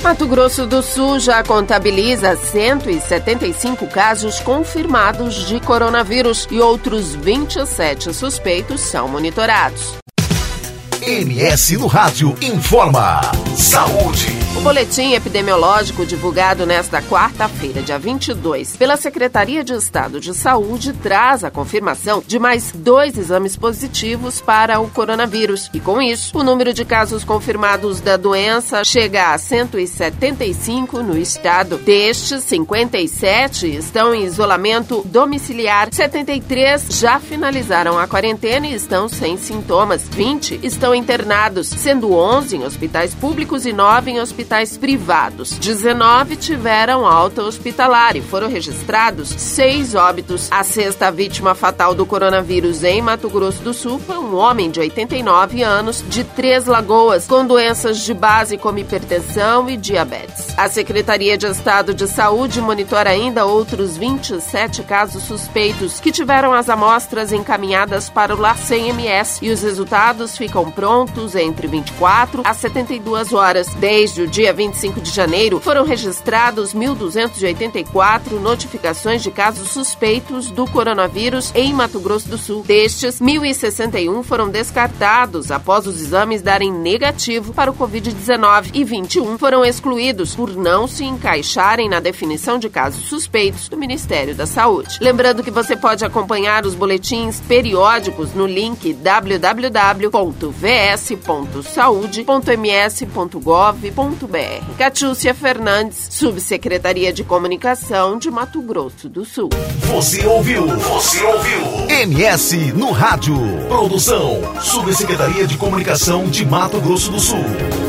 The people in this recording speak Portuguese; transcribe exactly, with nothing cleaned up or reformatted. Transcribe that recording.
Mato Grosso do Sul já contabiliza cento e setenta e cinco casos confirmados de coronavírus e outros vinte e sete suspeitos são monitorados. M S no Rádio informa. Saúde. O boletim epidemiológico divulgado nesta quarta-feira, dia vinte e dois, pela Secretaria de Estado de Saúde, traz a confirmação de mais dois exames positivos para o coronavírus. E com isso, o número de casos confirmados da doença chega a cento e setenta e cinco no estado. Destes, cinquenta e sete estão em isolamento domiciliar, setenta e três já finalizaram a quarentena e estão sem sintomas, vinte estão internados, sendo onze em hospitais públicos e nove em hospitais privados. dezenove tiveram alta hospitalar e foram registrados seis óbitos. A sexta vítima fatal do coronavírus em Mato Grosso do Sul foi um homem de oitenta e nove anos de Três Lagoas, com doenças de base como hipertensão e diabetes. A Secretaria de Estado de Saúde monitora ainda outros vinte e sete casos suspeitos que tiveram as amostras encaminhadas para o LACEN M S e os resultados ficam prontos entre vinte e quatro a setenta e duas horas. Desde o dia vinte e cinco de janeiro, foram registrados mil duzentos e oitenta e quatro notificações de casos suspeitos do coronavírus em Mato Grosso do Sul. Destes, mil e sessenta e um foram descartados após os exames darem negativo para o covid dezenove e vinte e um foram excluídos por não se encaixarem na definição de casos suspeitos do Ministério da Saúde. Lembrando que você pode acompanhar os boletins periódicos no link w w w ponto v s ponto saude ponto m s ponto gov ponto b r. Catiúcia Fernandes, Subsecretaria de Comunicação de Mato Grosso do Sul. Você ouviu? Você ouviu? M S no Rádio. Produção, Subsecretaria de Comunicação de Mato Grosso do Sul.